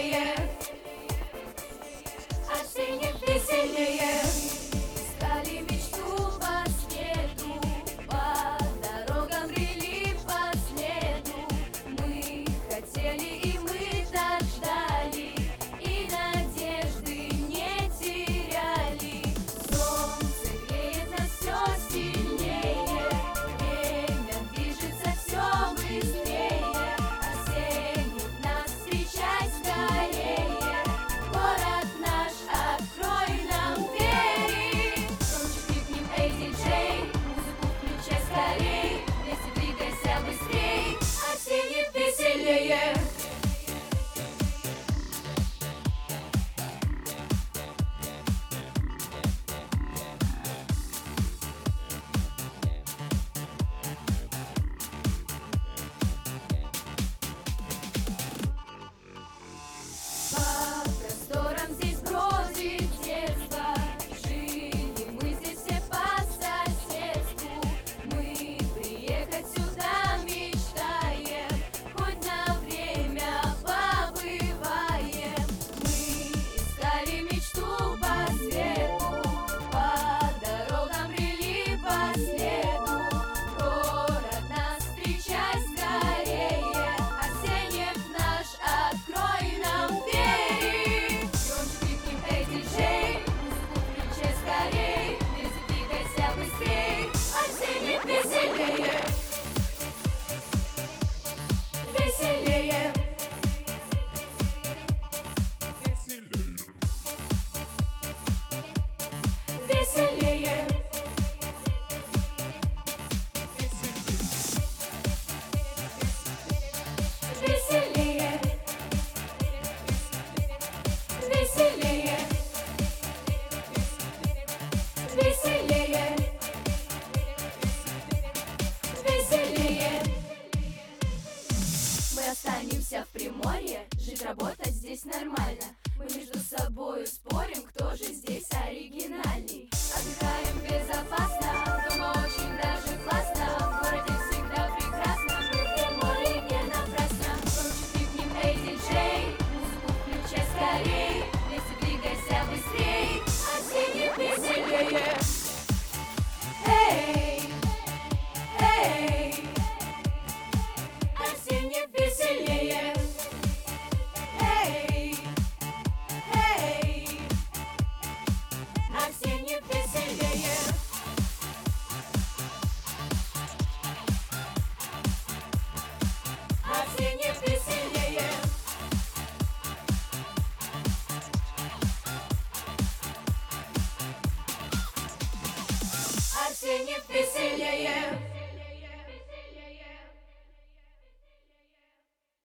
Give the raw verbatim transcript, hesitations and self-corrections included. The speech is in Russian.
веселее, Арсеньев веселее. Искали мечту по свету, по дорогам брели по следу. Мы хотели и мы так ждали, и надежды не теряли. Солнце греет нас все сильнее, время движется все быстрее. Арсеньев, нас встречай скорее, город наш, открой нам двери. Громче крикнем: эй, диджей, музыку включай скорей, вместе двигайся быстрей, Арсеньев веселее. По просторам здесь бродит детство, жили мы здесь все по соседству. Мы приехать сюда мечтаем, хоть на время побываем. Мы искали мечту по свету, по дорогам брели по следу. Город нас встречай скорее, Арсеньев наш, открой нам двери. Громче крикнем: эй, диджей, музыку включай скорей, вместе двигайся быстрей, Арсеньев веселее. Веселее. Веселее. Веселее. Веселее. Веселее. Веселее. Мы останемся в Приморье, жить, работать здесь нормально. Мы между собой спорим, кто же здесь оригинальней. Отдыхаем безопасно, дома очень даже классно. В городе всегда прекрасно, мы в Приморье не напрасно. Громче крикнем: эй, диджей, музыку включай скорей, вместе двигайся быстрей, Арсеньев веселее. Эй, эй, Арсеньев веселее. Эй, эй, Арсеньев веселее. Арсеньев веселее. Арсеньев веселее.